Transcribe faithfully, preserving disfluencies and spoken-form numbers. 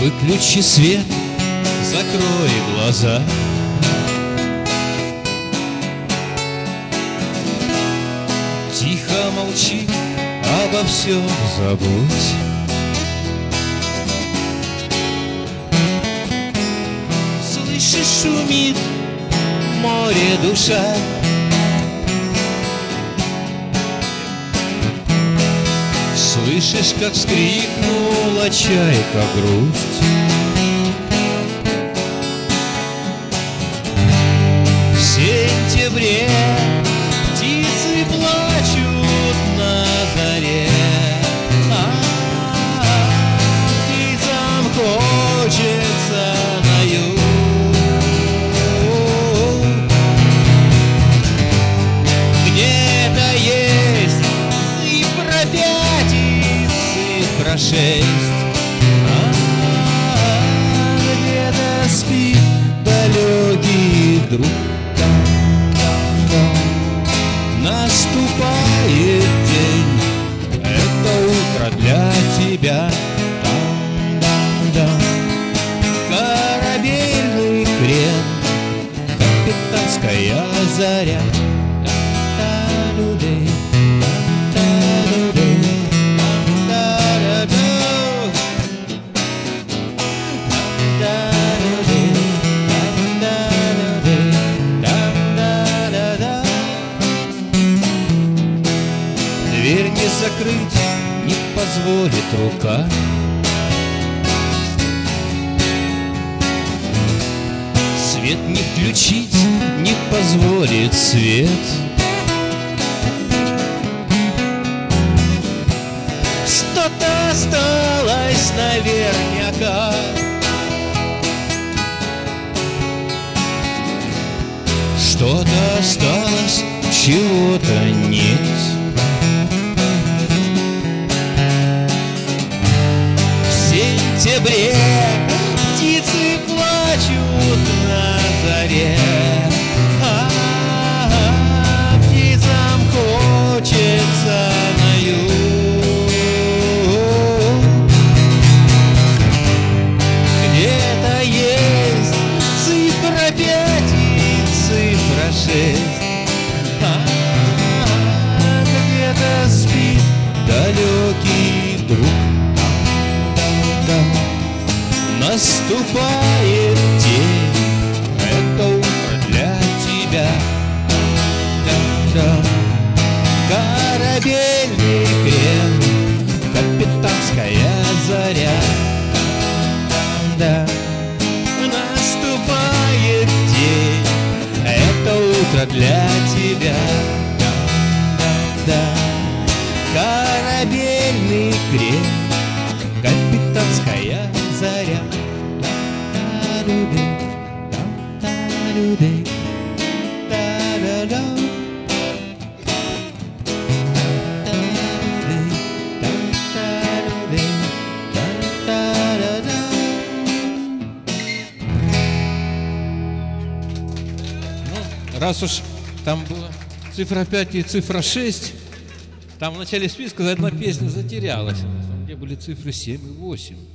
Выключи свет, закрой глаза. Тихо молчи, обо всем забудь. Слышишь, шумит море душа. Слышишь, как вскрикнула чайка грусть. В сентябре птицы плачут на заре, а птицам хочется на юг. Где-то есть цифра пять и цифра шесть, а где-то спит далекий друг. Наступает день, это утро для тебя. Там-дам-дам. Корабельный крен, капитанская заря. Та-та-ду-дей, та-та-ду-дей, та-та-ду-дей, та-та-ду-дей, та-та-ду-дей, та-та-да-да. Дверь не закрыть не позволит рука. Свет не включить не позволит свет. Что-то осталось наверняка. Что-то осталось, чего-то нет. В сентябре птицы плачут на заре, а птицам хочется на юг. Где-то есть цифра пять и цифра шесть, а где-то спит далекий друг. Наступает день, это утро для тебя. Да-да. Корабельный крен, капитанская заря. Да-да. Наступает день, это утро для тебя. Да-да. Корабельный крен, капитанская заря. Раз уж там была цифра пять и цифра шесть, там в начале списка одна песня затерялась, где были цифры семь и восемь.